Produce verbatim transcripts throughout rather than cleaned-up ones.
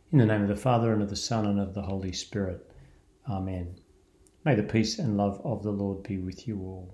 In the name of the Father, and of the Son, and of the Holy Spirit. Amen. May the peace and love of the Lord be with you all.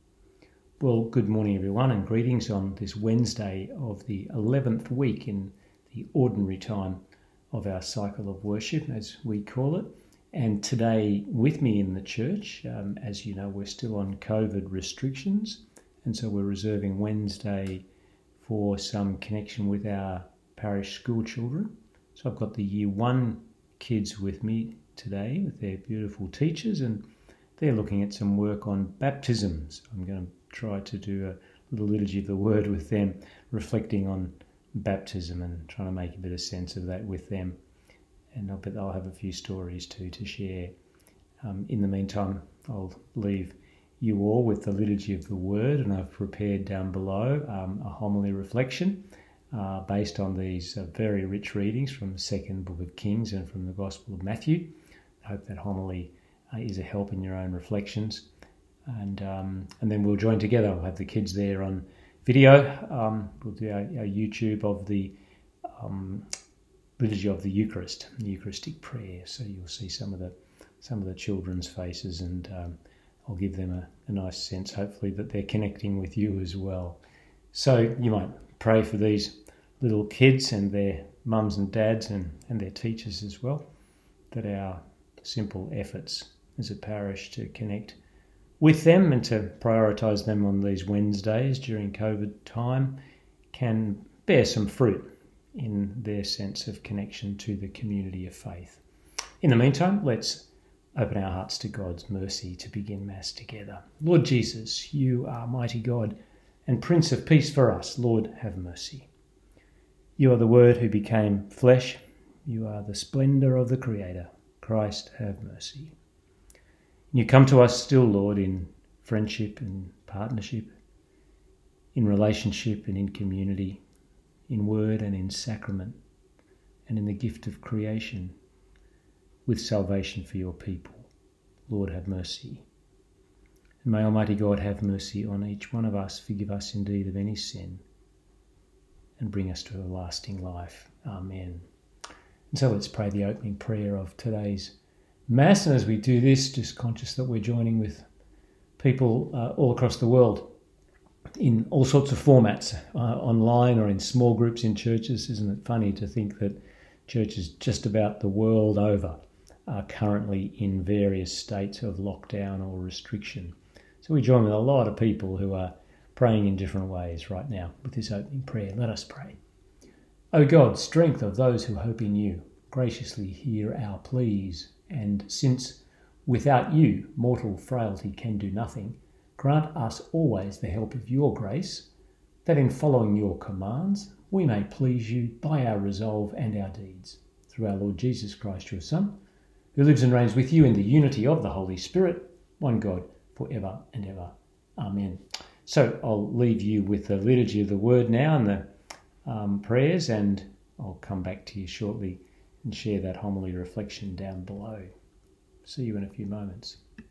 Well, good morning everyone, and greetings on this Wednesday of the eleventh week in the ordinary time of our cycle of worship, as we call it. And today with me in the church, um, as you know, we're still on COVID restrictions, and so we're reserving Wednesday for some connection with our parish school children. So I've got the year one kids with me today with their beautiful teachers, and they're looking at some work on baptisms. I'm going to try to do a little liturgy of the word with them, reflecting on baptism and trying to make a bit of sense of that with them. And I'll bet I'll have a few stories too to share. Um, in the meantime, I'll leave you all with the liturgy of the word, and I've prepared down below um, a homily reflection Uh, based on these uh, very rich readings from the second book of Kings and from the Gospel of Matthew. I hope that homily uh, is a help in your own reflections. And um, and then we'll join together. We'll have the kids there on video. Um, we'll do our, our YouTube of the um, liturgy of the Eucharist, the Eucharistic prayer. So you'll see some of the some of the children's faces, and um, I'll give them a, a nice sense, hopefully, that they're connecting with you as well. So you might pray for these little kids and their mums and dads and, and their teachers as well, that our simple efforts as a parish to connect with them and to prioritise them on these Wednesdays during COVID time can bear some fruit in their sense of connection to the community of faith. In the meantime, let's open our hearts to God's mercy to begin Mass together. Lord Jesus, you are mighty God and Prince of Peace for us. Lord, have mercy. You are the Word who became flesh. You are the splendour of the Creator. Christ, have mercy. You come to us still, Lord, in friendship and partnership, in relationship and in community, in word and in sacrament, and in the gift of creation, with salvation for your people. Lord, have mercy. And may Almighty God have mercy on each one of us, forgive us indeed of any sin, and bring us to a lasting life. Amen. And so let's pray the opening prayer of today's Mass. And as we do this, just conscious that we're joining with people uh, all across the world in all sorts of formats, uh, online or in small groups in churches. Isn't it funny to think that churches just about the world over are currently in various states of lockdown or restriction? So we join with a lot of people who are praying in different ways right now with this opening prayer. Let us pray. O God, strength of those who hope in you, graciously hear our pleas, and since without you mortal frailty can do nothing, grant us always the help of your grace, that in following your commands we may please you by our resolve and our deeds. Through our Lord Jesus Christ, your Son, who lives and reigns with you in the unity of the Holy Spirit, one God, for ever and ever. Amen. So I'll leave you with the liturgy of the word now and the um, prayers, and I'll come back to you shortly and share that homily reflection down below. See you in a few moments.